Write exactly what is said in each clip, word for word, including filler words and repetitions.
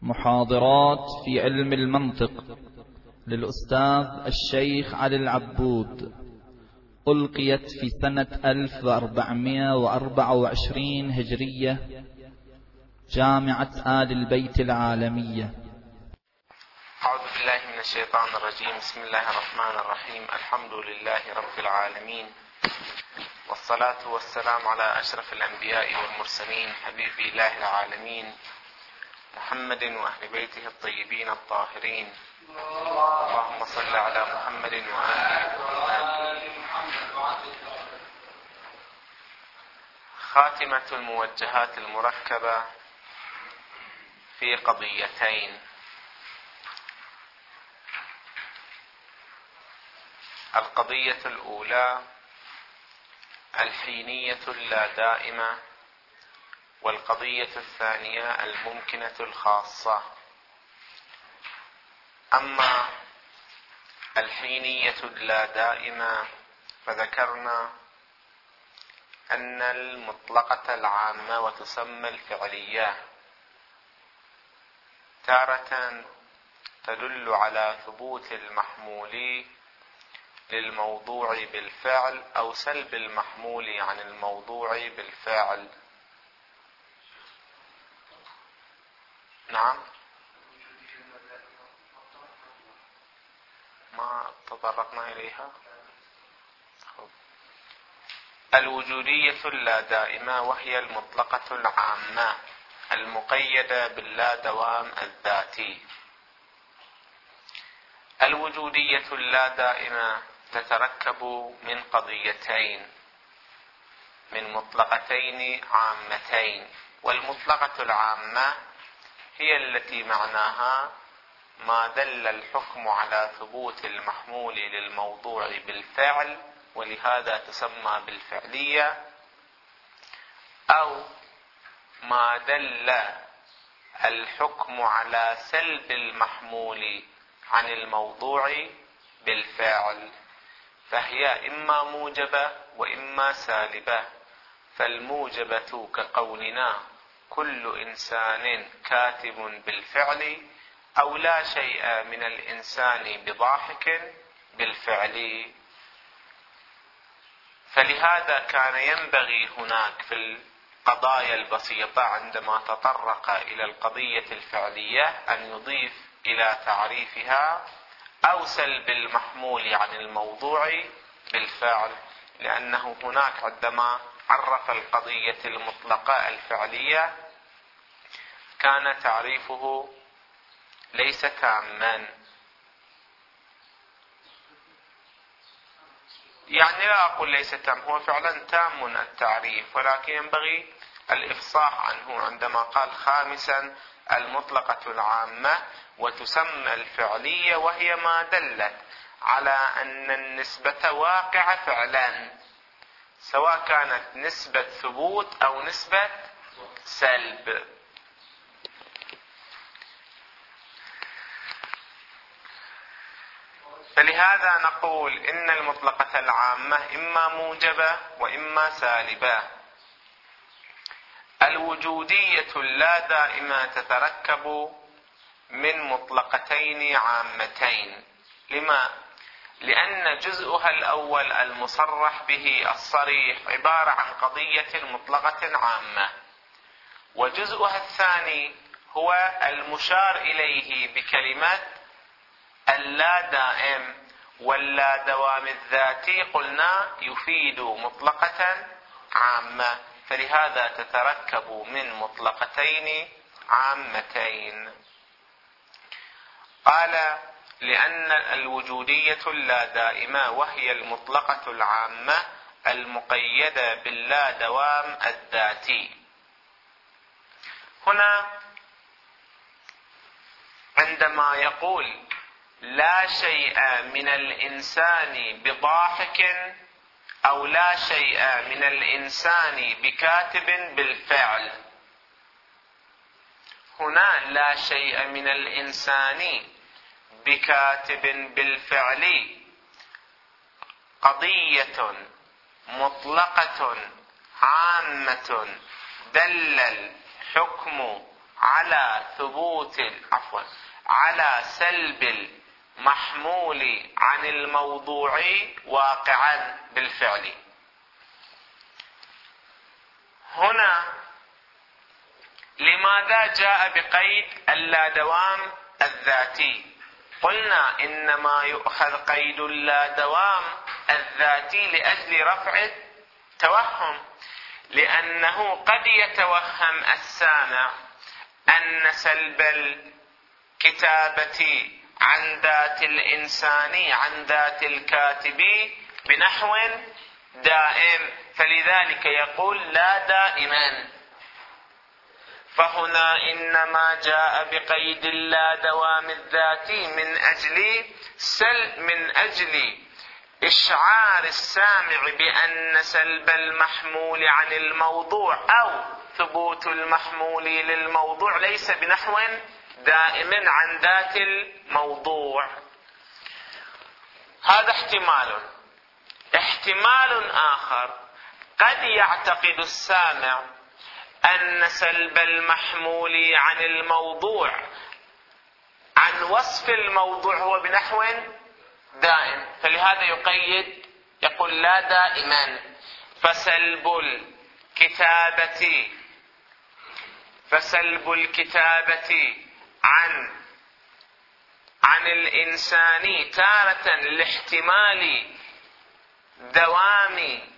محاضرات في علم المنطق للأستاذ الشيخ علي العبود، ألقيت في سنة ألف وأربعمائة وأربعة وعشرين هجرية، جامعة آل البيت العالمية. أعوذ بالله من الشيطان الرجيم. بسم الله الرحمن الرحيم. الحمد لله رب العالمين، والصلاة والسلام على أشرف الأنبياء والمرسلين، حبيب الله العالمين محمد وأهل بيته الطيبين الطاهرين. اللهم صل على محمد وآل محمد. خاتمة الموجهات المركبة في قضيتين: القضية الأولى الحينية اللا دائمة، والقضية الثانية الممكنة الخاصة. أما الحينية اللا دائمة فذكرنا أن المطلقة العامة وتسمى الفعلية تارة تدل على ثبوت المحمول للموضوع بالفعل أو سلب المحمول عن الموضوع بالفعل. نعم، ما تطرقنا إليها. الوجودية اللا دائمة وهي المطلقة العامة المقيدة باللا دوام الذاتي. الوجودية اللا دائمة تتركب من قضيتين، من مطلقتين عامتين. والمطلقة العامة هي التي معناها ما دل الحكم على ثبوت المحمول للموضوع بالفعل، ولهذا تسمى بالفعلية، أو ما دل الحكم على سلب المحمول عن الموضوع بالفعل، فهي إما موجبة وإما سالبة. فالموجبة كقولنا كل إنسان كاتب بالفعل، أو لا شيء من الإنسان بضاحك بالفعل. فلهذا كان ينبغي هناك في القضايا البسيطة عندما تطرق إلى القضية الفعلية أن يضيف إلى تعريفها أو سلب المحمول عن الموضوع بالفعل، لأنه هناك عندما عرف القضية المطلقة الفعلية كان تعريفه ليس تاما. يعني لا أقول ليس تام، هو فعلا تام التعريف، ولكن ينبغي الإفصاح عنه عندما قال خامسا المطلقة العامة وتسمى الفعلية، وهي ما دلت على أن النسبة واقعة فعلا، سواء كانت نسبة ثبوت أو نسبة سلب. فلهذا نقول إن المطلقة العامة إما موجبة وإما سالبة. الوجودية اللا دائمة تتركب من مطلقتين عامتين. لما؟ لأن جزءها الأول المصرح به الصريح عبارة عن قضية مطلقة عامة، وجزءها الثاني هو المشار إليه بكلمة اللا دائم، واللا دوام الذاتي قلنا يفيد مطلقة عامة، فلهذا تتركب من مطلقتين عامتين. قال لأن الوجودية اللا دائمة وهي المطلقة العامة المقيدة باللا دوام الذاتي. هنا عندما يقول لا شيء من الإنسان بضاحك أو لا شيء من الإنسان بكاتب بالفعل، هنا لا شيء من الإنسان بكاتب بالفعل قضية مطلقة عامة دل الحكم على ثبوت عفوا على سلب المحمول عن الموضوع واقعا بالفعل. هنا لماذا جاء بقيد اللا دوام الذاتي؟ قلنا إنما يؤخذ قيد اللا دوام الذاتي لأجل رفع التوهم، لأنه قد يتوهم السامع أن سلب الكتابة عن ذات الإنسان عن ذات الكاتب بنحو دائم، فلذلك يقول لا دائما. فهنا إنما جاء بقيد اللا دوام الذاتي من أجل سل من أجل إشعار السامع بأن سلب المحمول عن الموضوع أو ثبوت المحمول للموضوع ليس بنحو دائم عن ذات الموضوع. هذا احتمال. احتمال آخر، قد يعتقد السامع أن سلب المحمول عن الموضوع عن وصف الموضوع هو بنحو دائم، فلهذا يقيد يقول لا دائما. فسلب الكتابة فسلب الكتابة عن عن الإنسان تارة لاحتمال دوام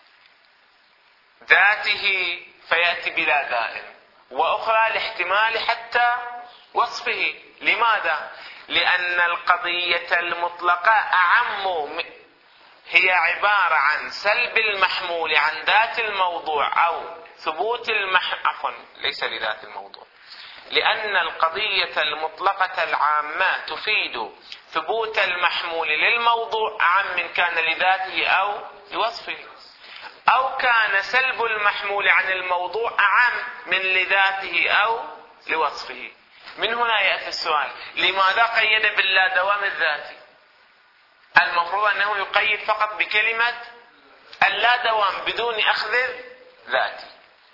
ذاته فيأتي بلا دائم، وأخرى لاحتمال حتى وصفه. لماذا؟ لأن القضية المطلقة أعم، هي عبارة عن سلب المحمول عن ذات الموضوع أو ثبوت المح... عفوا ليس لذات الموضوع، لأن القضية المطلقة العامة تفيد ثبوت المحمول للموضوع أعم من كان لذاته أو لوصفه، أو كان سلب المحمول عن الموضوع أعم من لذاته أو لوصفه. من هنا يأتي السؤال: لماذا قيد باللا دوام الذاتي؟ المفروض أنه يقيد فقط بكلمة اللا دوام بدون أخذ ذاتي،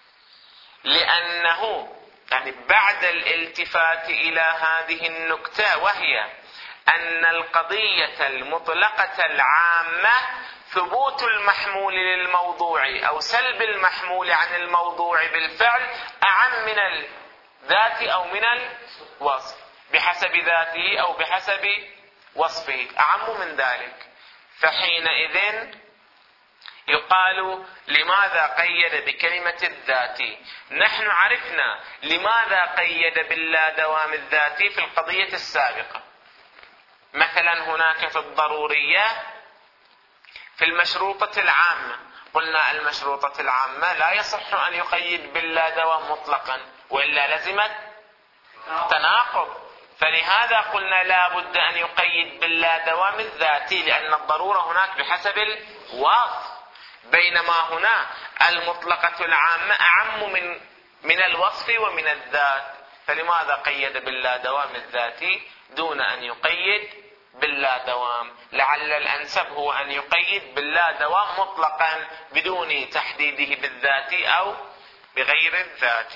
لأنه يعني بعد الالتفات إلى هذه النكتة، وهي أن القضية المطلقة العامة ثبوت المحمول للموضوع أو سلب المحمول عن الموضوع بالفعل أعم من الذات أو من الوصف، بحسب ذاته أو بحسب وصفه أعم من ذلك. فحينئذ يقال لماذا قيد بكلمة الذات؟ نحن عرفنا لماذا قيد باللا دوام الذاتي في القضية السابقة. مثلا هناك في الضرورية في المشروطة العامة قلنا المشروطة العامة لا يصح أن يقيد باللا دوام مطلقا، وإلا لزمت تناقض، فلهذا قلنا لا بد أن يقيد باللا دوام الذاتي، لأن الضرورة هناك بحسب الوصف، بينما هنا المطلقة العامة أعم من من الوصف ومن الذات، فلماذا قيد باللا دوام الذاتي دون أن يقيد باللا دوام؟ لعل الأنسب هو أن يقيد باللا دوام مطلقا بدون تحديده بالذات أو بغير الذات.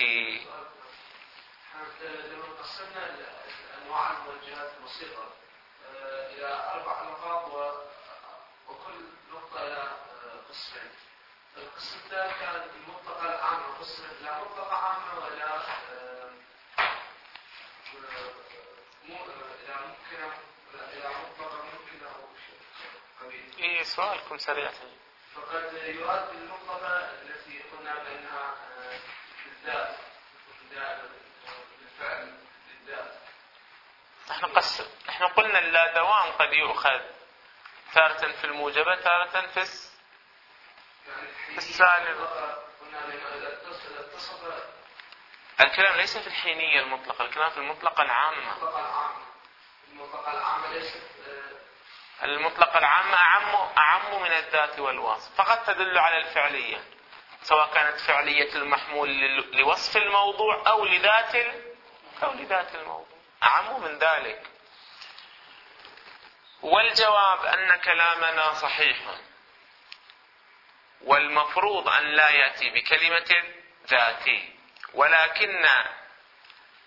لما قسمنا الأنواع الموجهات البسيطة إلى أربع نقاط وكل نقطة إلى قسمين، القسم الثالث كان المطلقة العامة، قسم إلى مطلقة عامة وإلى إلى ممكنة إلى مطلقة ممكنة أو شيء. إيه سؤالكم سريع. فقد يراد بالمطلقة التي قلنا بأنها بالذات بالفعل بالذات. احنا قسم احنا قلنا اللا دوام قد يؤخذ تارة في الموجبة تارة في في السالبة. الكلام ليس في الحينية المطلقة، الكلام في المطلقة العامة. المطلقة العامة ليست المطلقة العامة أعم أعم من الذات والوصف، فقط تدل على الفعلية، سواء كانت فعلية المحمول لوصف الموضوع أو لذات أو لذات الموضوع، أعم من ذلك. والجواب أن كلامنا صحيح، والمفروض أن لا يأتي بكلمة ذاتي، ولكن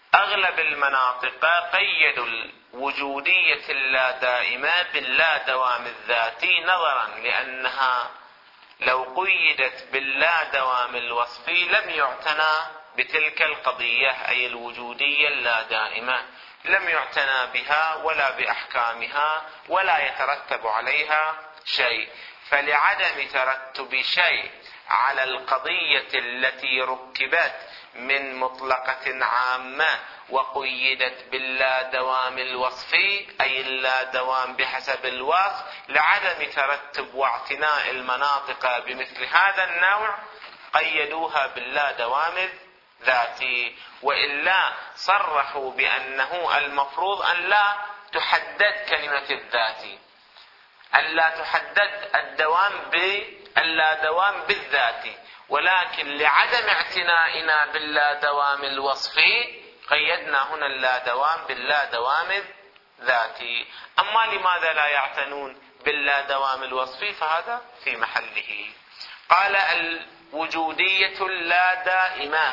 أغلب المناطق قيدوا الوجودية اللا دائمة باللا دوام الذاتي، نظرا لأنها لو قيدت باللا دوام الوصفي لم يعتنى بتلك القضية، أي الوجودية اللا دائمة، لم يعتنى بها ولا بأحكامها ولا يترتب عليها شيء. فلعدم ترتب شيء على القضية التي ركبت من مطلقة عامة وقيدت باللا دوام الوصفي، أي اللا دوام بحسب الوصف، لعدم ترتب واعتناء المناطق بمثل هذا النوع قيدوها باللا دوام الذاتي. وإلا صرحوا بأنه المفروض أن لا تحدد كلمة الذاتي، أن لا تحدد الدوام باللا دوام بالذاتي، ولكن لعدم اعتنائنا باللا دوام الوصفي قيدنا هنا اللا دوام باللا دوام الذاتي. أما لماذا لا يعتنون باللا دوام الوصفي فهذا في محله. قال الوجودية اللا دائمة،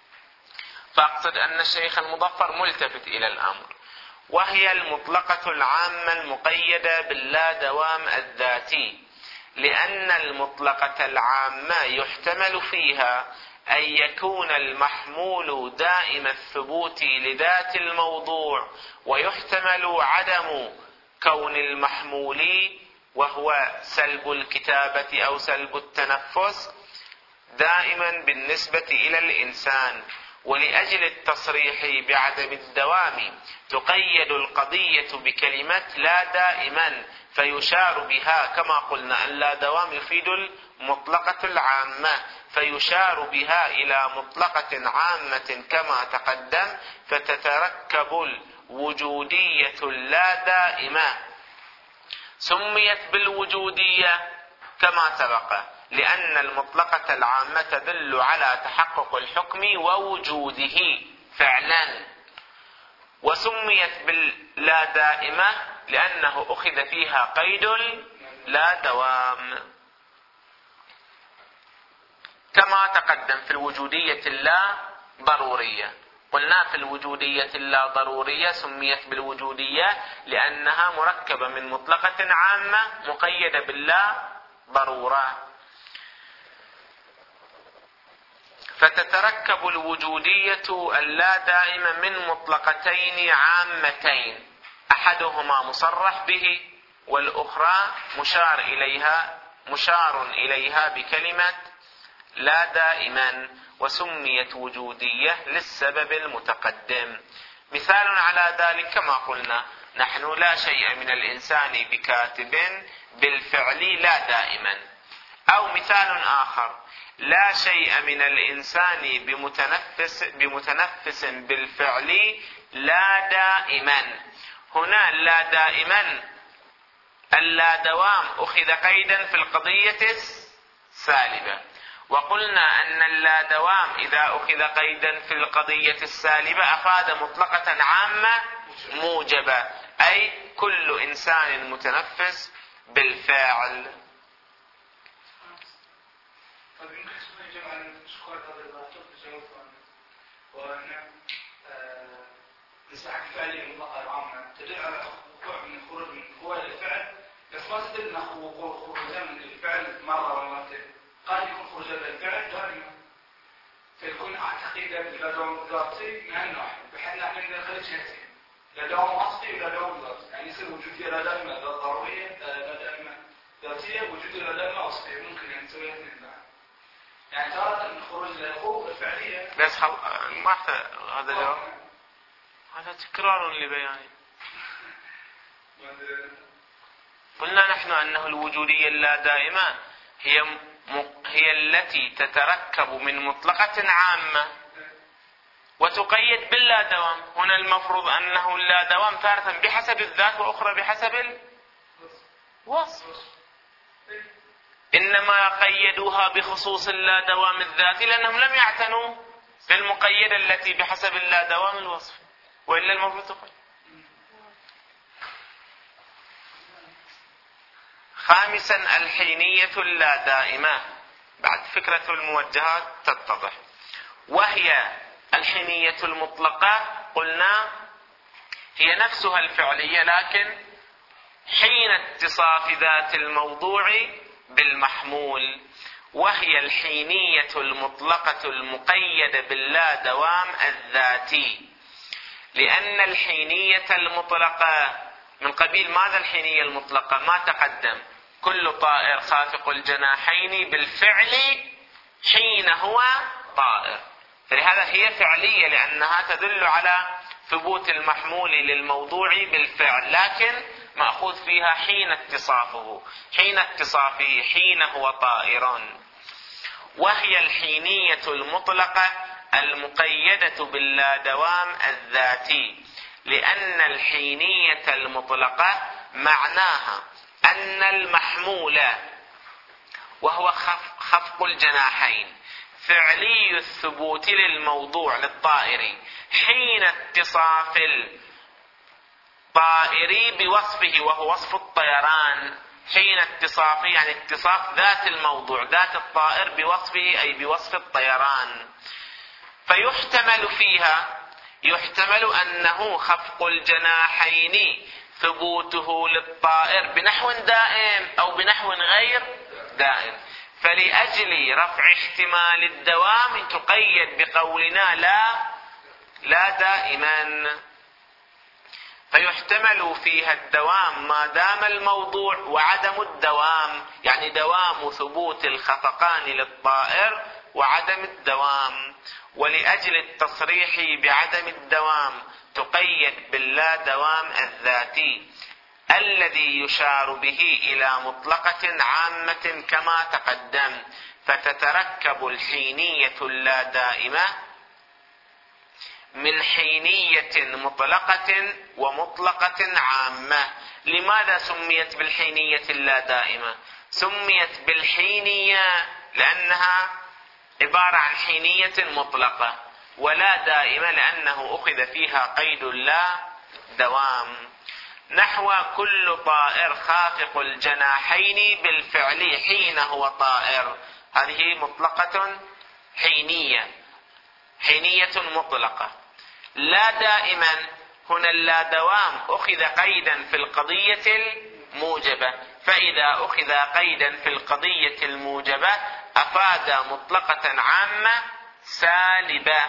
فأقصد أن الشيخ المظفر ملتفت إلى الأمر، وهي المطلقة العامة المقيدة باللا دوام الذاتي، لأن المطلقة العامة يحتمل فيها أن يكون المحمول دائم الثبوت لذات الموضوع، ويحتمل عدم كون المحمول وهو سلب الكتابة أو سلب التنفس دائما بالنسبة إلى الإنسان. ولأجل التصريح بعدم الدوام تقيد القضية بكلمة لا دائما، فيشار بها كما قلنا أن لا دوام يفيد المطلقة العامة، فيشار بها إلى مطلقة عامة كما تقدم، فتتركب الوجودية اللا دائمة. سميت بالوجودية كما سبق لأن المطلقة العامة تدل على تحقق الحكم ووجوده فعلا، وسميت باللا دائمة لأنه أخذ فيها قيد لا دوام كما تقدم في الوجودية اللا ضرورية. قلنا في الوجودية اللا ضرورية سميت بالوجودية لأنها مركبة من مطلقة عامة مقيدة باللا ضرورة. فتتركب الوجودية اللا دائمة من مطلقتين عامتين، أحدهما مصرح به والأخرى مشار إليها مشار إليها بكلمة لا دائما، وسميت وجودية للسبب المتقدم. مثال على ذلك كما قلنا نحن لا شيء من الإنسان بكاتب بالفعل لا دائما. أو مثال آخر لا شيء من الإنسان بمتنفس بمتنفس بالفعل لا دائما. هنا لا دائما اللا دوام أخذ قيدا في القضية السالبة، وقلنا أن اللا دوام إذا أخذ قيدا في القضية السالبة أفاد مطلقة عامة موجبة، أي كل إنسان متنفس بالفعل. مساحة فعلية المطلقة العامة تدل على وقوع من خروج من قوى الفعل، بس ما تدل أنه خروجا من الفعل مرة ولا مرتين، قد يكون خروجا من الفعل دائما، فيكون تقييدا بالدوام الذاتي من هالنوع، بحيث نحن نخرج جهتين، لا دوام أصلي ولا دوام ذاتي، يعني يصير وجودية لا دائمة ضرورية لا دائمة ذاتية، وجودية لا دائمة أصلية، ممكن يعني نسوي اثنين معا. يعني تارة أن خروج الحقوق الفعلية بس خل... ما هذا جواب هذا تكرار لبيانه. قلنا نحن أنه الوجودية اللا دائمة هي م... هي التي تتركب من مطلقة عامة وتقيد باللا دوام. هنا المفروض أنه اللا دوام تارة بحسب الذات وأخرى بحسب الوصف، إنما قيدوها بخصوص اللا دوام الذاتي لأنهم لم يعتنوا بالمقيدة التي بحسب اللا دوام الوصف، وإلا المفروض تقول. خامسا الحينية اللا دائمة، بعد فكرة الموجهات تتضح، وهي الحينية المطلقة قلنا هي نفسها الفعلية، لكن حين اتصاف ذات الموضوع بالمحمول، وهي الحينية المطلقة المقيدة باللا دوام الذاتي. لأن الحينية المطلقة من قبيل ماذا؟ الحينية المطلقة ما تقدم، كل طائر خافق الجناحين بالفعل حين هو طائر، فلهذا هي فعلية لأنها تدل على ثبوت المحمول للموضوع بالفعل، لكن مأخوذ فيها حين اتصافه، حين اتصافه حين هو طائر. وهي الحينية المطلقة المقيدة باللا دوام الذاتي، لأن الحينية المطلقة معناها أن المحمول وهو خفق الجناحين فعلي الثبوت للموضوع للطائر حين اتصاف الطائر بوصفه وهو وصف الطيران، حين اتصافه يعني اتصاف ذات الموضوع ذات الطائر بوصفه أي بوصف الطيران. فيحتمل فيها يحتمل أنه خفق الجناحين ثبوته للطائر بنحو دائم أو بنحو غير دائم، فلأجل رفع احتمال الدوام تقيد بقولنا لا لا دائما. فيحتمل فيها الدوام ما دام الموضوع وعدم الدوام، يعني دوام ثبوت الخفقان للطائر وعدم الدوام. ولأجل التصريح بعدم الدوام تقيد باللا دوام الذاتي الذي يشار به إلى مطلقة عامة كما تقدم. فتتركب الحينية اللا دائمة من حينية مطلقة ومطلقة عامة. لماذا سميت بالحينية اللا دائمة؟ سميت بالحينية لأنها عبارة عن حينية مطلقة، ولا دائمة لأنه أخذ فيها قيد لا دوام. نحو كل طائر خافق الجناحين بالفعل حين هو طائر، هذه مطلقة حينية حينية مطلقة. لا دائما هنا اللا دوام أخذ قيدا في القضية الموجبة، فإذا أخذ قيدا في القضية الموجبة أفاد مطلقة عامة سالبة.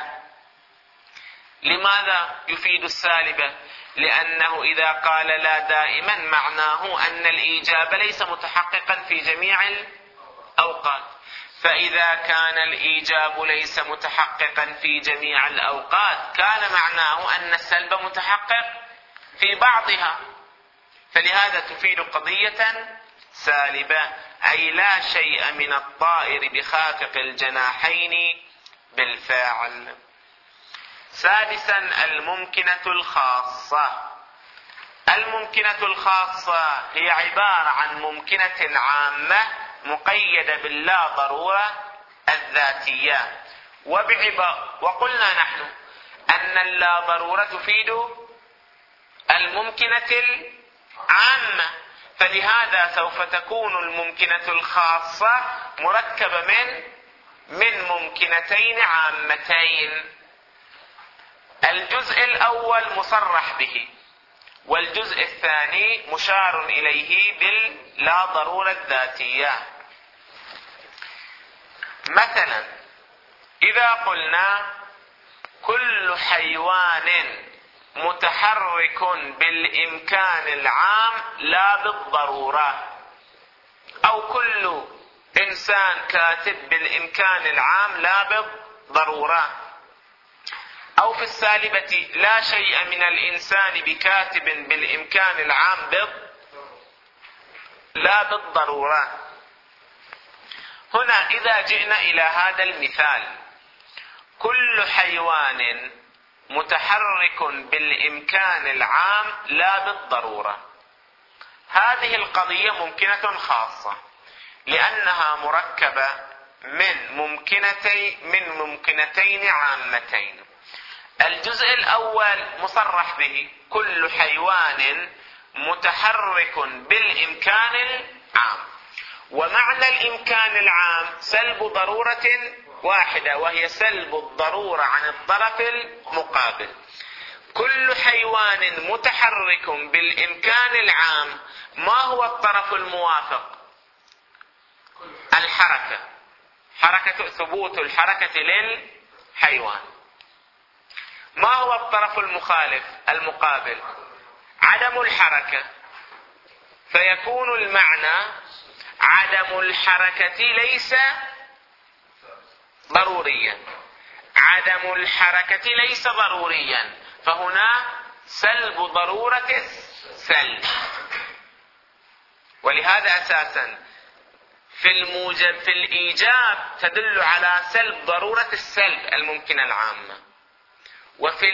لماذا يفيد السالبة؟ لأنه إذا قال لا دائما معناه أن الإيجاب ليس متحققا في جميع الأوقات، فإذا كان الإيجاب ليس متحققا في جميع الأوقات كان معناه أن السلب متحقق في بعضها، فلهذا تفيد قضية سالبة، أي لا شيء من الطائر بخافق الجناحين بالفاعل. سادسا الممكنة الخاصة. الممكنة الخاصة هي عبارة عن ممكنة عامة مقيدة باللا ضرورة الذاتية. وبعبارة وقلنا نحن أن اللا ضرورة تفيد الممكنة العامة، فلهذا سوف تكون الممكنة الخاصة مركبة من من ممكنتين عامتين. الجزء الأول مصرح به، والجزء الثاني مشار إليه باللا ضرورة الذاتية. مثلا إذا قلنا كل حيوان متحرك بالإمكان العام لا بالضرورة، أو كل إنسان كاتب بالإمكان العام لا بالضرورة، أو في السالبة لا شيء من الإنسان بكاتب بالإمكان العام بال لا بالضرورة. هنا إذا جئنا إلى هذا المثال كل حيوان متحرك بالإمكان العام لا بالضرورة، هذه القضية ممكنة خاصة لأنها مركبة من ممكنتين من ممكنتين عامتين. الجزء الأول مصرح به كل حيوان متحرك بالإمكان العام، ومعنى الإمكان العام سلب ضرورة واحدة، وهي سلب الضرورة عن الطرف المقابل. كل حيوان متحرك بالإمكان العام، ما هو الطرف الموافق؟ الحركة، حركة ثبوت الحركة للحيوان. ما هو الطرف المخالف المقابل؟ عدم الحركة. فيكون المعنى عدم الحركة ليس ضروريا، عدم الحركة ليس ضروريا، فهنا سلب ضرورة السلب. ولهذا أساسا في الموجب في الإيجاب تدل على سلب ضرورة السلب الممكنة العامة، وفي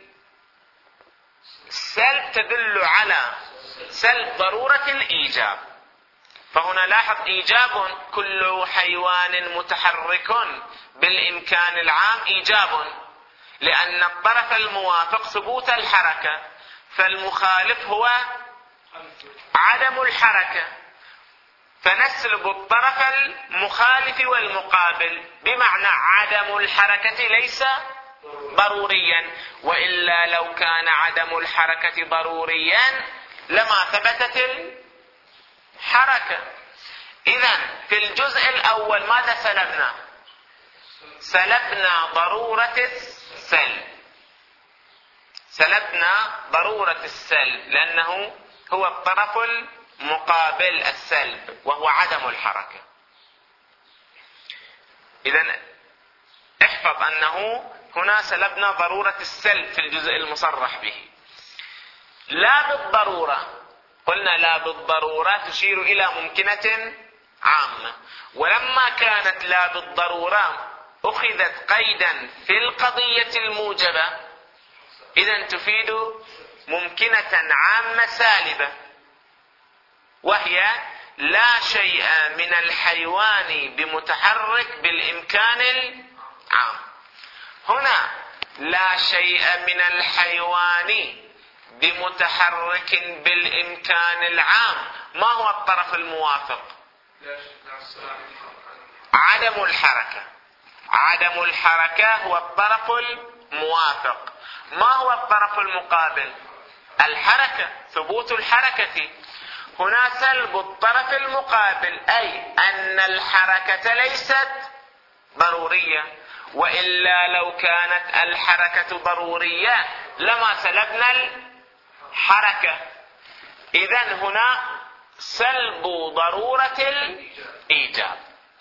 السلب تدل على سلب ضرورة الإيجاب. فهنا لاحظ إيجاب كل حيوان متحرك بالإمكان العام إيجاب، لأن الطرف الموافق ثبوت الحركة، فالمخالف هو عدم الحركة، فنسلب الطرف المخالف والمقابل، بمعنى عدم الحركة ليس ضروريا، وإلا لو كان عدم الحركة ضروريا لما ثبتت الحركة. إذن في الجزء الأول ماذا سلبنا؟ سلبنا ضرورة السلب، سلبنا ضرورة السلب لأنه هو الطرف المقابل السلب وهو عدم الحركة. إذن احفظ أنه هنا سلبنا ضرورة السلب في الجزء المصرح به. لا بالضرورة، قلنا لا بالضرورة تشير إلى ممكنة عامة، ولما كانت لا بالضرورة أخذت قيدا في القضية الموجبة، إذن تفيد ممكنة عامة سالبة، وهي لا شيء من الحيوان بمتحرك بالإمكان العام. هنا لا شيء من الحيوان بمتحرك بالإمكان العام، ما هو الطرف الموافق؟ عدم الحركة. عدم الحركة هو الطرف الموافق. ما هو الطرف المقابل؟ الحركة، ثبوت الحركة. هنا سلب الطرف المقابل، أي أن الحركة ليست ضرورية، وإلا لو كانت الحركة ضرورية لما سلبنا الحركة. إذن هنا سلب ضرورة الإيجاب.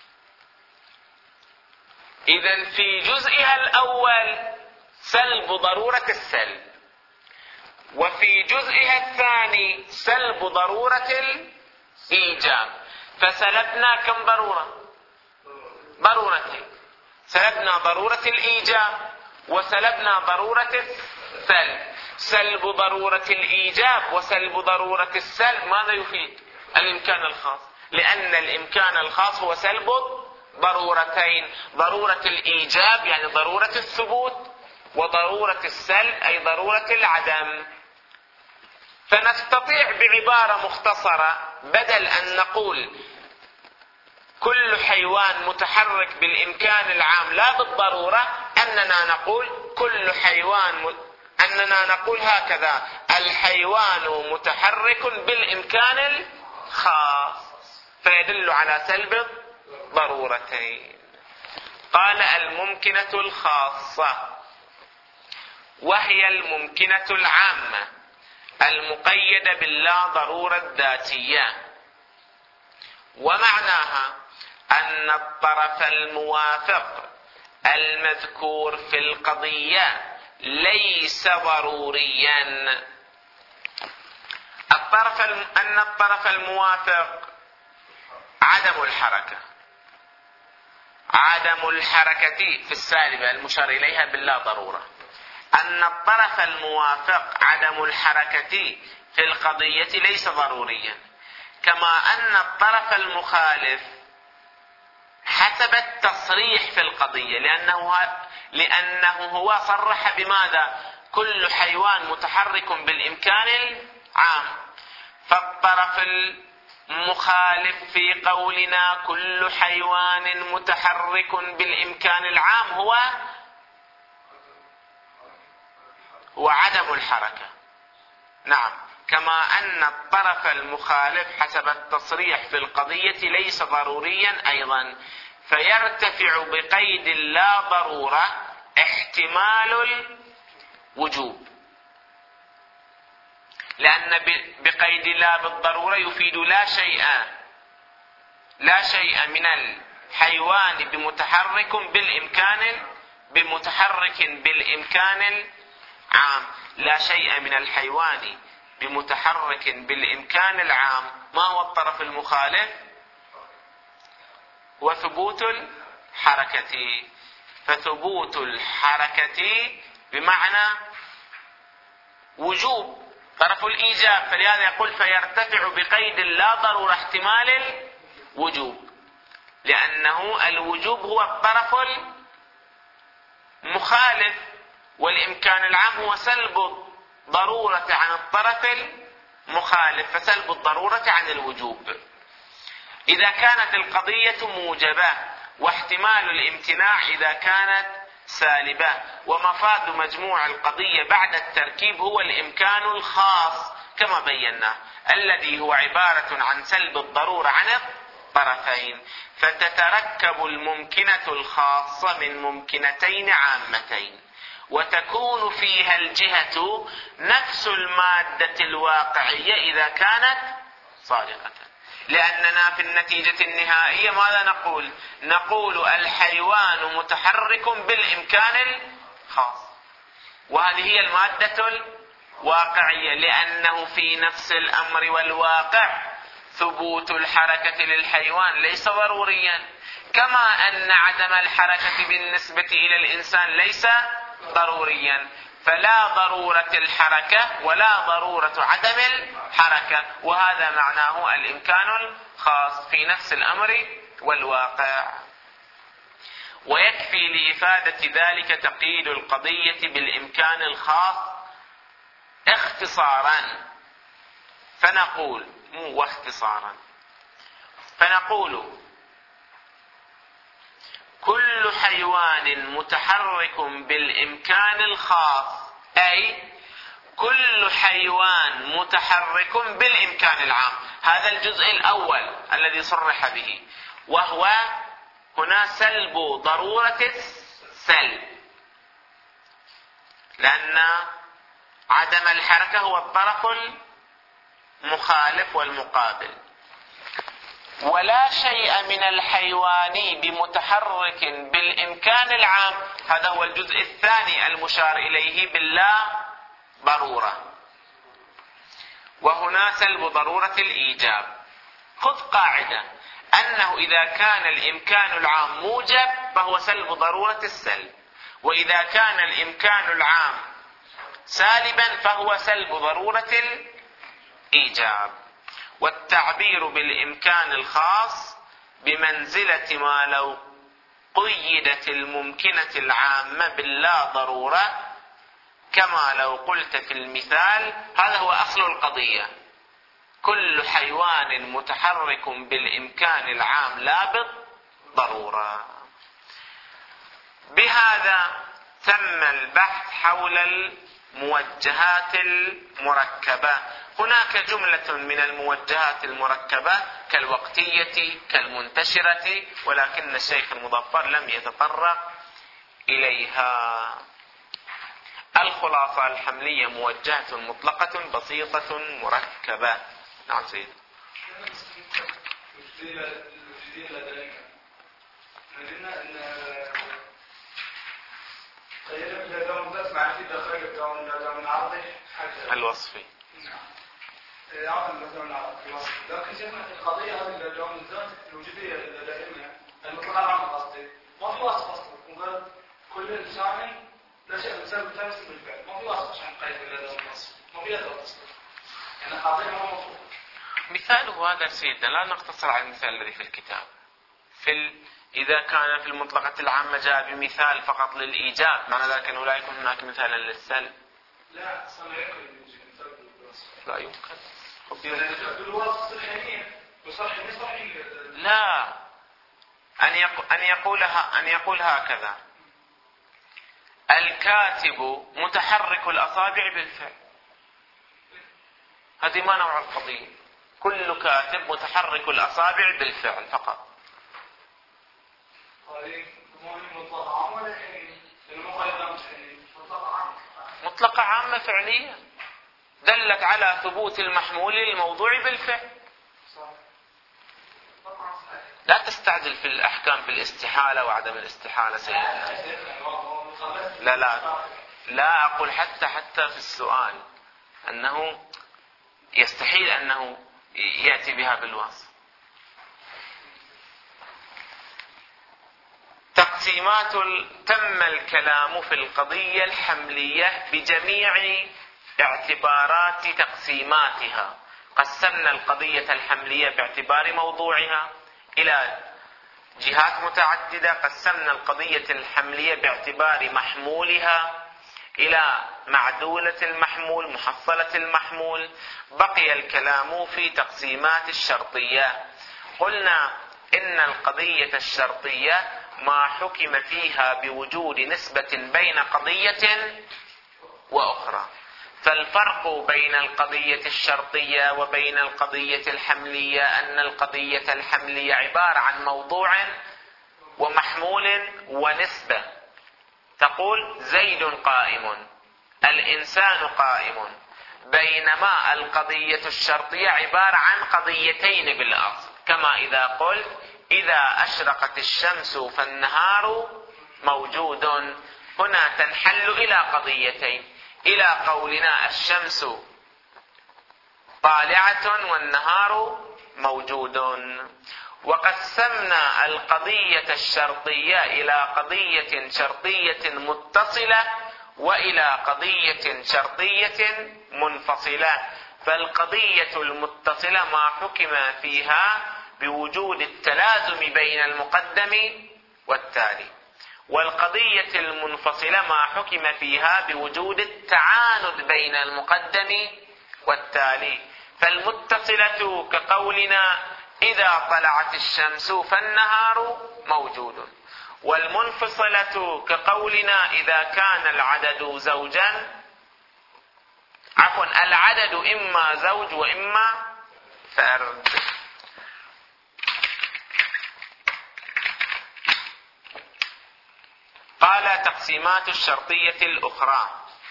إذن في جزئها الأول سلب ضرورة السلب، وفي جزئها الثاني سلب ضرورة الإيجاب. فسلبنا كم ضرورة؟ ضرورتين، سلبنا ضرورة الإيجاب وسلبنا ضرورة السلب. سلب ضرورة الإيجاب وسلب ضرورة السلب ماذا يفيد؟ الإمكان الخاص، لأن الإمكان الخاص هو سلب ضرورتين، ضرورة الإيجاب يعني ضرورة الثبوت، وضرورة السلب أي ضرورة العدم. فنستطيع بعبارة مختصرة بدل أن نقول كل حيوان متحرك بالإمكان العام لا بالضرورة، أننا نقول كل حيوان م... أننا نقول هكذا: الحيوان متحرك بالإمكان الخاص، فيدل على سلب ضرورتين. قال: الممكنة الخاصة، وهي الممكنة العامة المقيدة باللا ضرورة الذاتية، ومعناها أن الطرف الموافق المذكور في القضية ليس ضروريا. الطرف الم... أن الطرف الموافق عدم الحركة، عدم الحركة في السالبة المشار إليها باللا ضرورة. أن الطرف الموافق عدم الحركة في القضية ليس ضروريا، كما أن الطرف المخالف حسب التصريح في القضية، لأنه لأنه هو صرح بماذا؟ كل حيوان متحرك بالإمكان العام. فالطرف مخالف في قولنا كل حيوان متحرك بالإمكان العام هو هو عدم الحركة. نعم، كما أن الطرف المخالف حسب التصريح في القضية ليس ضروريا أيضا، فيرتفع بقيد لا ضرورة احتمال الوجوب، لأن بقيد لا بالضرورة يفيد لا شيء لا شيء من الحيوان بمتحرك بالإمكان بمتحرك بالإمكان العام، لا شيء من الحيوان بمتحرك بالإمكان العام. ما هو الطرف المخالف؟ وثبوت الحركة، فثبوت الحركة بمعنى وجوب طرف الإيجاب، فلهذا يقول فيرتفع بقيد لا ضرورة احتمال الوجوب، لأنه الوجوب هو الطرف المخالف، والإمكان العام هو سلب الضرورة عن الطرف المخالف، فسلب الضرورة عن الوجوب. إذا كانت القضية موجبة، واحتمال الامتناع إذا كانت سالبة، ومفاد مجموع القضية بعد التركيب هو الإمكان الخاص كما بينا، الذي هو عبارة عن سلب الضرورة عن الطرفين، فتتركب الممكنة الخاصة من ممكنتين عامتين، وتكون فيها الجهة نفس المادة الواقعية إذا كانت صادقة. لأننا في النتيجة النهائية ماذا نقول؟ نقول الحيوان متحرك بالإمكان الخاص، وهذه هي المادة الواقعية، لأنه في نفس الأمر والواقع ثبوت الحركة للحيوان ليس ضروريا، كما أن عدم الحركة بالنسبة إلى الإنسان ليس ضروريا، فلا ضرورة الحركة ولا ضرورة عدم الحركة، وهذا معناه الإمكان الخاص في نفس الأمر والواقع. ويكفي لإفادة ذلك تقييد القضية بالإمكان الخاص اختصارا، فنقول مو واختصارا فنقول كل حيوان متحرك بالإمكان الخاص، أي كل حيوان متحرك بالإمكان العام. هذا الجزء الأول الذي صرح به، وهو هنا سلب ضرورة السلب، لأن عدم الحركة هو الطرف المخالف والمقابل. ولا شيء من الحيوان بمتحرك بالإمكان العام، هذا هو الجزء الثاني المشار إليه باللا ضرورة، وهنا سلب ضرورة الإيجاب. خذ قاعدة أنه إذا كان الإمكان العام موجب فهو سلب ضرورة السلب، وإذا كان الإمكان العام سالبا فهو سلب ضرورة الإيجاب. والتعبير بالإمكان الخاص بمنزلة ما لو قيدت الممكنة العامة باللا ضرورة، كما لو قلت في المثال، هذا هو أصل القضية، كل حيوان متحرك بالإمكان العام لا بالضرورة. بهذا تم البحث حول الموجهات المركبة. هناك جملة من الموجهات المركبة كالوقتية كالمنتشرة، ولكن الشيخ المظفر لم يتطرق إليها. الخلاصة الحملية موجهة مطلقة بسيطة مركبة. نعم سيدي. الوصفي. لكن شفنا في القضية هذه الجوانب الوجودية الدائمة المطلقة عن قصدي ما في وصف أصلا، وقال كل إنسان لا شيء إنسان متمسك بالفعل، ما في وصف عشان قيد هذا الوصف، ما في هذا الوصف، يعني القضية ما مفروض. مثاله هذا سيدنا، لا نقتصر على المثال الذي في الكتاب. في ال... إذا كان في المطلقة العامة جاء بمثال فقط للإيجاب، معنى ذلك أنه لا يكون هناك مثالا للسلب. لا صنع يمكن مثال بالوصف. لا يمكن. بالوصف الحينية لا، أن يقول أن يقولها أن يقول هكذا: الكاتب متحرك الأصابع بالفعل. هذه ما نوع القضية. كل كاتب متحرك الأصابع بالفعل فقط. مطلقة عامة فعلية دلت على ثبوت المحمول للموضوع بالفعل. لا تستعجل في الأحكام في الاستحالة وعدم الاستحالة سيدنا. لا لا لا أقول حتى حتى في السؤال أنه يستحيل أنه يأتي بها بالوصف. تقسيمات تم الكلام في القضية الحملية بجميع اعتبارات تقسيماتها. قسمنا القضية الحملية باعتبار موضوعها إلى جهات متعددة. قسمنا القضية الحملية باعتبار محمولها إلى معدولة المحمول، محصلة المحمول. بقي الكلام في تقسيمات الشرطية. قلنا إن القضية الشرطية ما حكم فيها بوجود نسبة بين قضية وأخرى. فالفرق بين القضية الشرطية وبين القضية الحملية أن القضية الحملية عبارة عن موضوع ومحمول ونسبة. تقول زيد قائم، الإنسان قائم، بينما القضية الشرطية عبارة عن قضيتين بالأصل. كما إذا قلت إذا أشرقت الشمس فالنهار موجود، هنا تنحل إلى قضيتين، إلى قولنا الشمس طالعة والنهار موجود. وقسمنا القضية الشرطية إلى قضية شرطية متصلة وإلى قضية شرطية منفصلة. فالقضية المتصلة ما حكم فيها بوجود التلازم بين المقدم والتالي، والقضية المنفصلة ما حكم فيها بوجود التعاند بين المقدم والتالي. فالمتصلة كقولنا إذا طلعت الشمس فالنهار موجود، والمنفصلة كقولنا إذا كان العدد زوجا، عفوا العدد إما زوج وإما فرد. قال تقسيمات الشرطية الأخرى،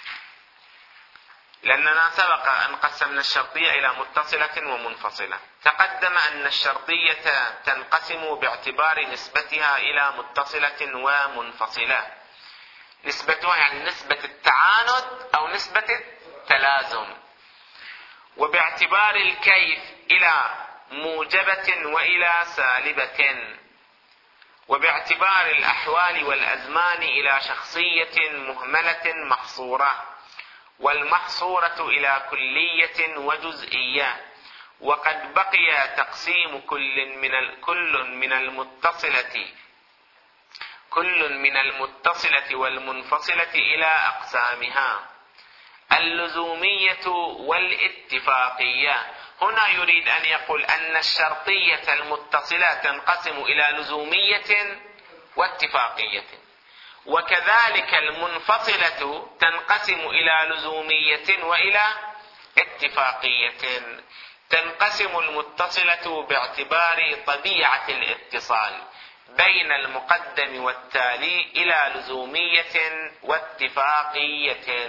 لأننا سبق أن قسمنا الشرطية إلى متصلة ومنفصلة. تقدم أن الشرطية تنقسم باعتبار نسبتها إلى متصلة ومنفصلة. نسبتها يعني نسبة التعاند أو نسبة التلازم، وباعتبار الكيف إلى موجبة وإلى سالبة، وباعتبار الأحوال والأزمان إلى شخصية مهملة محصورة، والمحصورة إلى كلية وجزئية. وقد بقي تقسيم كل من كل من المتصلة كل من المتصلة والمنفصلة إلى أقسامها: اللزومية والاتفاقية. هنا يريد أن يقول أن الشرطية المتصلة تنقسم إلى لزومية واتفاقية، وكذلك المنفصلة تنقسم إلى لزومية وإلى اتفاقية. تنقسم المتصلة باعتبار طبيعة الاتصال بين المقدم والتالي إلى لزومية واتفاقية.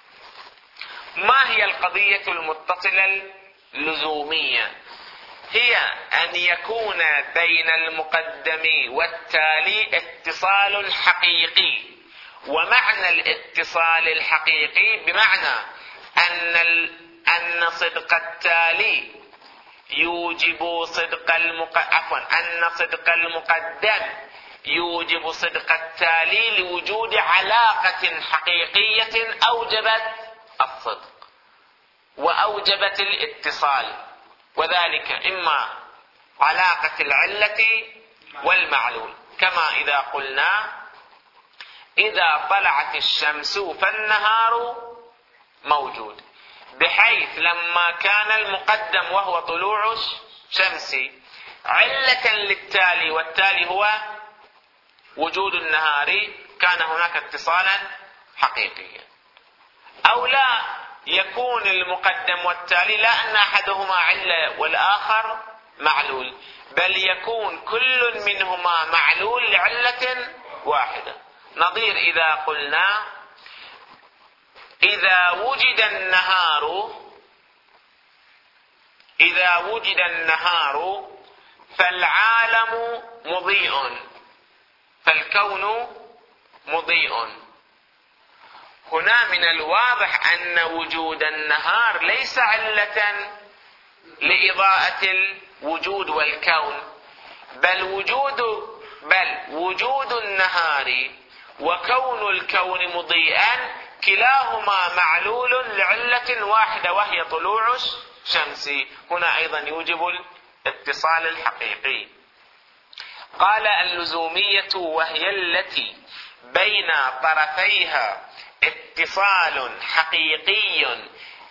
ما هي القضية المتصلة اللزومية؟ هي أن يكون بين المقدم والتالي اتصال حقيقي. ومعنى الاتصال الحقيقي بمعنى أن أن صدق التالي يوجب صدق المق... عفوا أن صدق المقدم يوجب صدق التالي لوجود علاقة حقيقية أوجبت الصدق وأوجبت الاتصال، وذلك إما علاقة العلة والمعلول. كما إذا قلنا إذا طلعت الشمس فالنهار موجود، بحيث لما كان المقدم وهو طلوع شمسي علة للتالي، والتالي هو وجود النهار، كان هناك اتصالا حقيقيا. أو لا يكون المقدم والتالي لا أن أحدهما علة والآخر معلول، بل يكون كل منهما معلول لعلة واحدة. نظير إذا قلنا إذا وجد النهار إذا وجد النهار فالعالم مضيء، فالكون مضيء. هنا من الواضح أن وجود النهار ليس علة لإضاءة الوجود والكون، بل وجود بل وجود النهار وكون الكون مضيئا كلاهما معلول لعلة واحدة وهي طلوع الشمس. هنا أيضا يوجب الاتصال الحقيقي. قال اللزومية وهي التي بين طرفيها اتصال حقيقي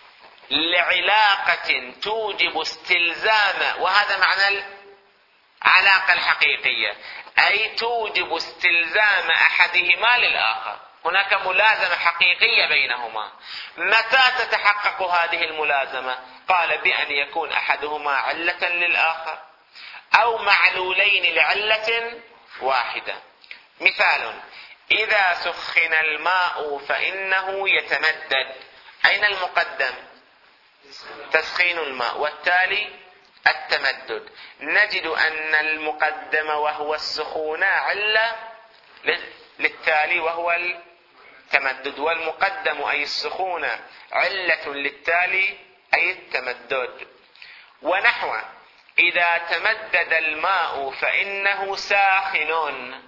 لعلاقة توجب استلزام، وهذا معنى العلاقة الحقيقية، أي توجب استلزام أحدهما للآخر. هناك ملازمة حقيقية بينهما. متى تتحقق هذه الملازمة؟ قال بأن يكون أحدهما علة للآخر أو معلولين لعلة واحدة. مثال: إذا سخن الماء فإنه يتمدد. أين المقدم؟ تسخين الماء، والتالي التمدد. نجد أن المقدم وهو السخون علة للتالي وهو التمدد، والمقدم أي السخون علة للتالي أي التمدد. ونحو إذا تمدد الماء فإنه ساخن.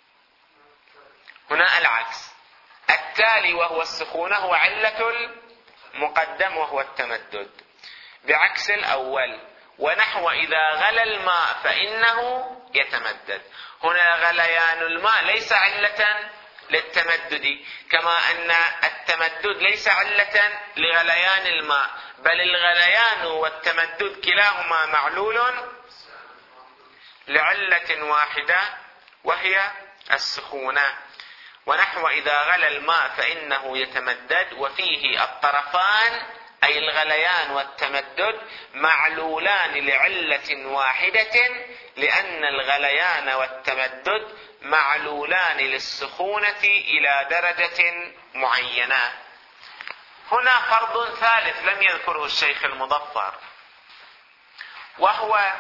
هنا العكس، التالي وهو السخون هو علة المقدم وهو التمدد، بعكس الأول. ونحو إذا غلى الماء فإنه يتمدد. هنا غليان الماء ليس علة للتمدد، كما أن التمدد ليس علة لغليان الماء، بل الغليان والتمدد كلاهما معلول لعلة واحدة وهي السخونة. ونحو إذا غلى الماء فإنه يتمدد، وفيه الطرفان أي الغليان والتمدد معلولان لعلة واحدة، لأن الغليان والتمدد معلولان للسخونة إلى درجة معينة. هنا فرض ثالث لم يذكره الشيخ المظفر، وهو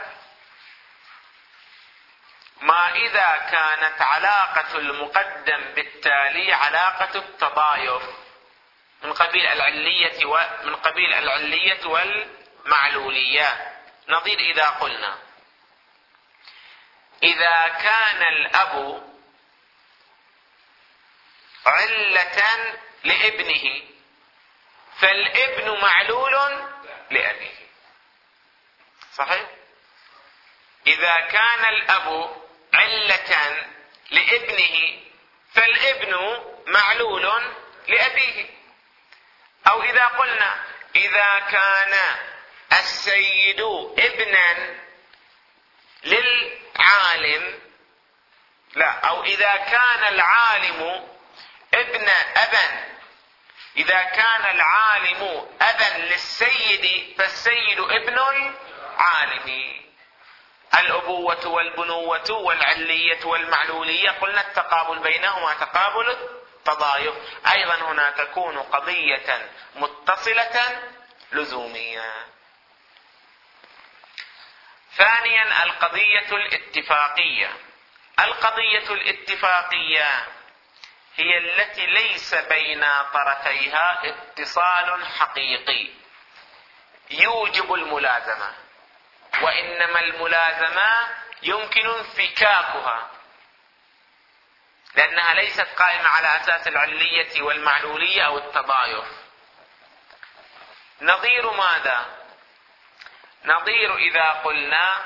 ما إذا كانت علاقة المقدم بالتالي علاقة التضايف من قبيل العلية ومن قبيل العلية والمعلولية. نظير إذا قلنا إذا كان الأب علة لابنه فالابن معلول لأبيه. صحيح؟ إذا كان الأب علة لابنه فالابن معلول لأبيه. أو إذا قلنا إذا كان السيد ابنا للعالم، لا، أو إذا كان العالم ابن أبا إذا كان العالم أبا للسيد فالسيد ابن العالم. الأبوة والبنوة والعلية والمعلولية قلنا التقابل بينهما تقابل التضايف. أيضا هنا تكون قضية متصلة لزومية. ثانيا القضية الاتفاقية. القضية الاتفاقية هي التي ليس بين طرفيها اتصال حقيقي يوجب الملازمة، وإنما الملازمة يمكن انفكاكها لأنها ليست قائمة على أساس العلية والمعلولية أو التضايف. نظير ماذا؟ نظير إذا قلنا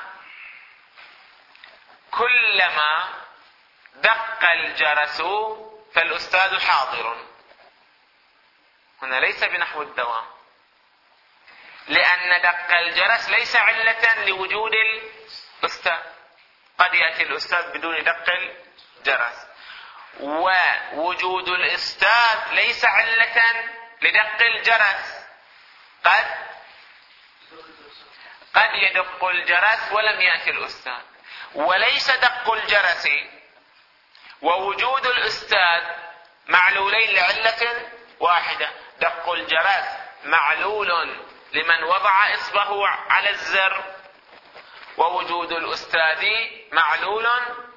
كلما دق الجرس فالأستاذ حاضر. هنا ليس بنحو الدوام، لأن دق الجرس ليس علة لوجود الأستاذ، قد يأتي الأستاذ بدون دق الجرس، ووجود الأستاذ ليس علة لدق الجرس، قد قد يدق الجرس ولم يأتي الأستاذ، وليس دق الجرس ووجود الأستاذ معلولين لعلة واحدة. دق الجرس معلول لمن وضع إصبعه على الزر، ووجود الأستاذ معلول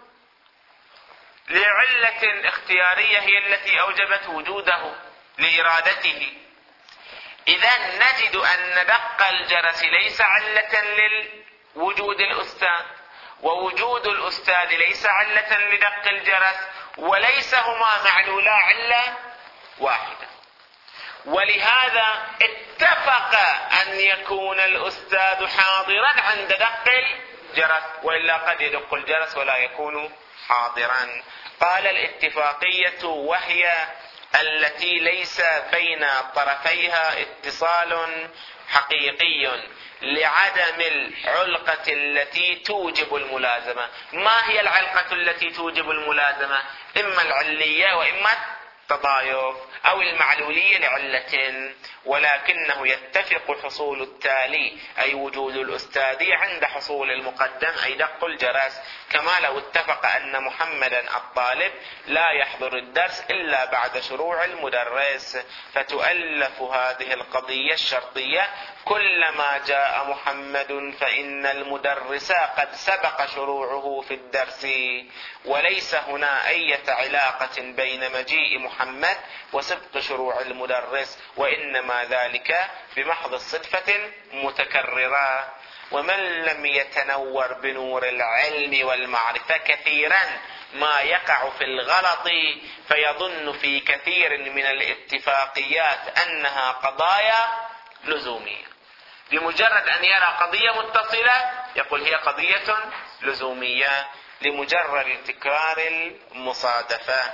لعلة اختيارية هي التي أوجبت وجوده لإرادته. إذا نجد أن دق الجرس ليس علة لوجود الأستاذ، ووجود الأستاذ ليس علة لدق الجرس، وليس هما معلولا علة واحدة. ولهذا اتفق أن يكون الأستاذ حاضرا عند دق الجرس، وإلا قد يدق الجرس ولا يكون حاضرا. قال الاتفاقية وهي التي ليس بين طرفيها اتصال حقيقي لعدم العلقة التي توجب الملازمة. ما هي العلقة التي توجب الملازمة؟ إما العلية وإما التضايف، أو المعلولية لعلة، ولكنه يتفق حصول التالي أي وجود الأستاذ عند حصول المقدم أي دق الجرس، كما لو اتفق أن محمدا الطالب لا يحضر الدرس إلا بعد شروع المدرس، فتؤلف هذه القضية الشرطية: كلما جاء محمد فإن المدرس قد سبق شروعه في الدرس. وليس هنا أي علاقة بين مجيء محمد وسبق شروع المدرس، وإنما ذلك بمحض الصدفة متكررة. ومن لم يتنور بنور العلم والمعرفة كثيرا ما يقع في الغلط، فيظن في كثير من الاتفاقيات أنها قضايا لزومية. لمجرد أن يرى قضية متصلة يقول هي قضية لزومية لمجرد تكرار المصادفة.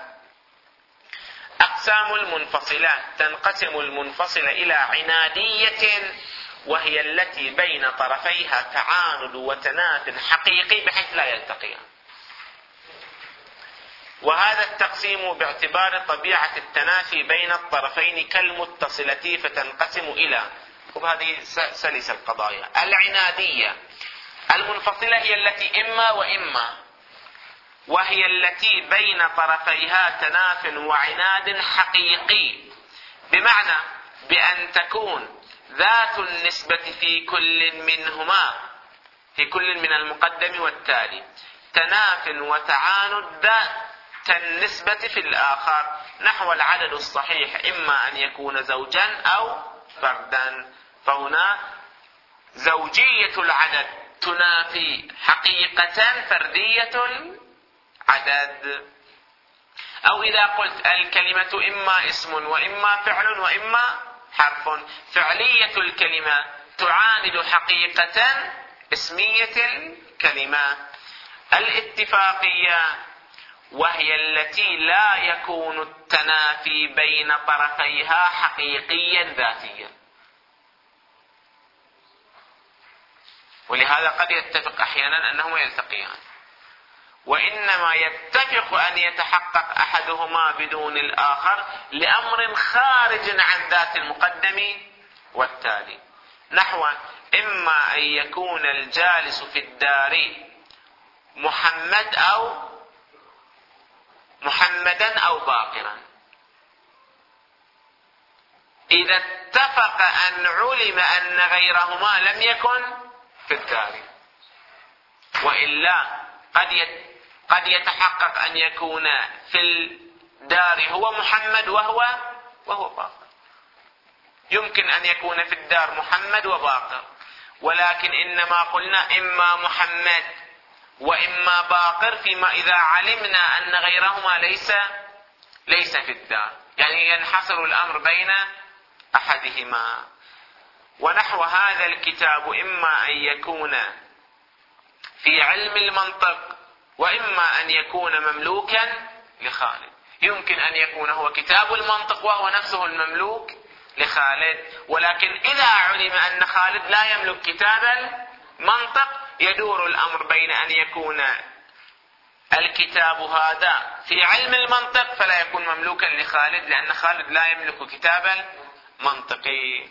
أقسام المنفصلات: تنقسم المنفصلة إلى عنادية، وهي التي بين طرفيها تعاند وتناف حقيقي بحيث لا يلتقيان. وهذا التقسيم باعتبار طبيعة التنافي بين الطرفين كالمتصلة، فتنقسم إلى، وهذه سلس القضايا: العنادية المنفصلة هي التي إما وإما، وهي التي بين طرفيها تناف وعناد حقيقي، بمعنى بأن تكون ذات النسبة في كل منهما، في كل من المقدم والتالي، تناف وتعاند النسبة في الآخر، نحو العدد الصحيح إما أن يكون زوجا أو فردا، فهنا زوجية العدد تنافي حقيقة فردية العدد. أو إذا قلت الكلمة إما اسم وإما فعل وإما حرف، فعلية الكلمة تعاند حقيقة اسمية الكلمة. الاتفاقية وهي التي لا يكون التنافي بين طرفيها حقيقيا ذاتيا، ولهذا قد يتفق أحيانا أنهما يلتقيان، وإنما يتفق أن يتحقق أحدهما بدون الآخر لأمر خارج عن ذات المقدم والتالي، نحو إما أن يكون الجالس في الدار محمد أو محمدا أو باقرا. إذا اتفق أن علم أن غيرهما لم يكن في الدار، وإلا قد قد يتحقق أن يكون في الدار هو محمد وهو وهو باقر. يمكن أن يكون في الدار محمد وباقر، ولكن إنما قلنا إما محمد وإما باقر فيما إذا علمنا أن غيرهما ليس ليس في الدار، يعني ينحصر الأمر بين أحدهما. ونحو هذا الكتاب إما أن يكون في علم المنطق وإما أن يكون مملوكا لخالد. يمكن أن يكون هو كتاب المنطق وهو نفسه المملوك لخالد. ولكن إذا علم أن خالد لا يملك كتاب المنطق يدور الأمر بين أن يكون الكتاب هذا في علم المنطق فلا يكون مملوكا لخالد، لأن خالد لا يملك كتاب المنطقي.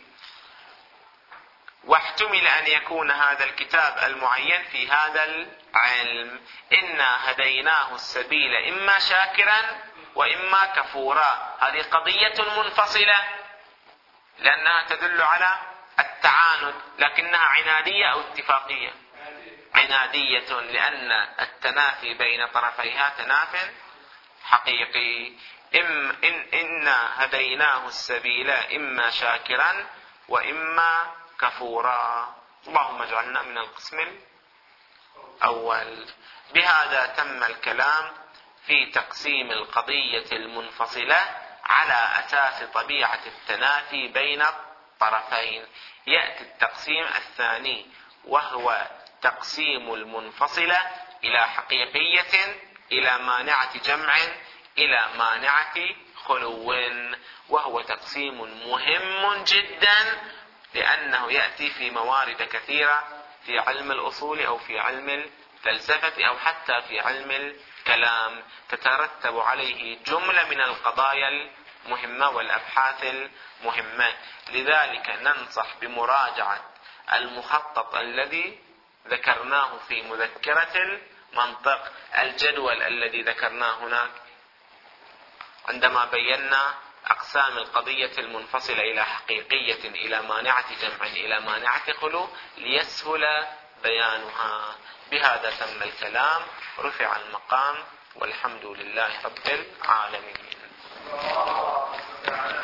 واحتمل أن يكون هذا الكتاب المعين في هذا العلم. إنا هديناه السبيل إما شاكرا وإما كفورا. هذه قضية منفصلة لأنها تدل على التعاند، لكنها عنادية أو اتفاقية؟ عنادية، لأن التنافي بين طرفيها تناف حقيقي. إم إن إنا هديناه السبيل إما شاكرا وإما كفورا. اللهم اجعلنا من القسم الأول. بهذا تم الكلام في تقسيم القضية المنفصلة على أساس طبيعة التنافي بين الطرفين. يأتي التقسيم الثاني وهو تقسيم المنفصلة إلى حقيقية، إلى مانعة جمع، إلى مانعة خلو، وهو تقسيم مهم جدا لأنه يأتي في موارد كثيرة في علم الأصول أو في علم الفلسفة أو حتى في علم الكلام، تترتب عليه جملة من القضايا المهمة والأبحاث المهمة. لذلك ننصح بمراجعة المخطط الذي ذكرناه في مذكرة المنطق، الجدول الذي ذكرناه هناك عندما بينا أقسام القضية المنفصلة إلى حقيقية، إلى مانعة جمع، إلى مانعة خلو، ليسهل بيانها. بهذا تم الكلام، رفع المقام، والحمد لله رب العالمين.